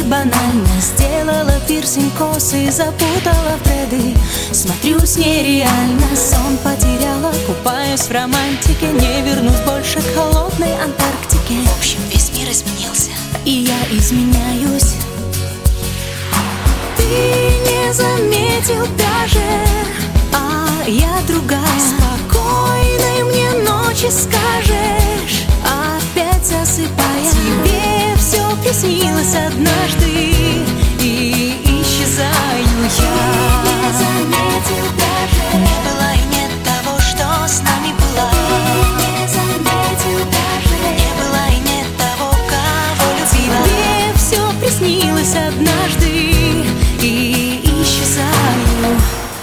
банально. Сделала пирсинг косы, запутала в дреды. Смотрю с нереально, сон потеряла. Купаюсь в романтике, не вернусь больше к холодной Антарктике. В общем, весь мир изменился, и я изменяюсь. Ты не заметил даже, а я другая. Спокойной мне ночи скажешь, опять засыпая. Тебе все приснилось однажды, и исчезаю я. Ты не заметил даже, не было и нет того, что с нами было. Ты не заметил даже, не было и нет того, кого любила. Тебе все приснилось однажды, и исчезаю.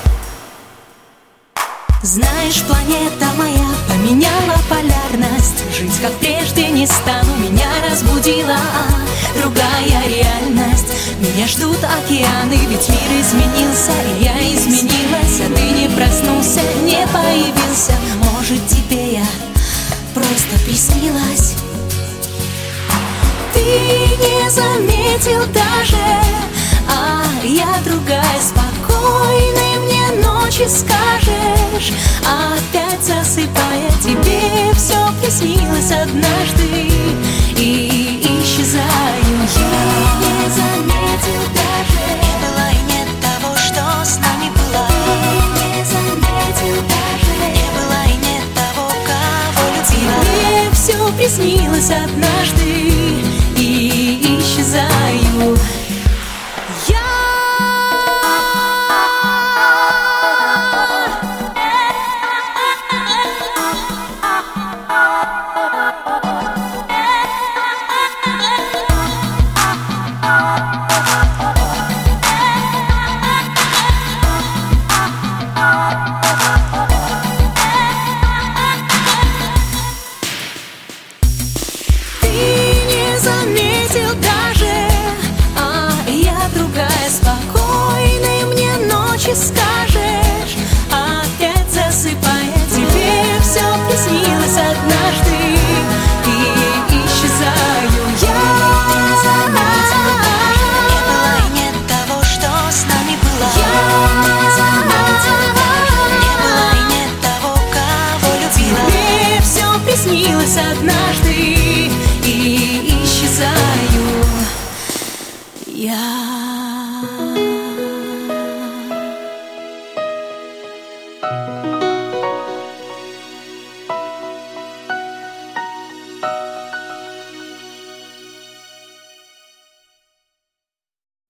Знаешь, планета моя поменяла полярность. Жить как прежде не стану, меня разбудила другая реальность. Меня ждут океаны, ведь мир изменился, и я изменилась. А ты не проснулся, не появился. Может, тебе я просто приснилась. Ты не заметил даже, а я другая. Спокойной мне ночи скажешь, опять засыпая. Тебе все приснилось однажды, и исчезаю я. Ты не заметил даже, не было и нет того, что с нами было. Ты не заметил даже, не было и нет того, кого любила. Тебе все приснилось однажды, и исчезаю я. Заметил даже, а я другая. Спокойной мне ночи скажешь, опять засыпая. Тебе все приснилось однажды, и исчезаю я. Ты не заметил даже, не было и нет того, что с нами было. Ты не заметил даже, не было и нет того, кого любила. Тебе все приснилось однажды, и исчезаю я.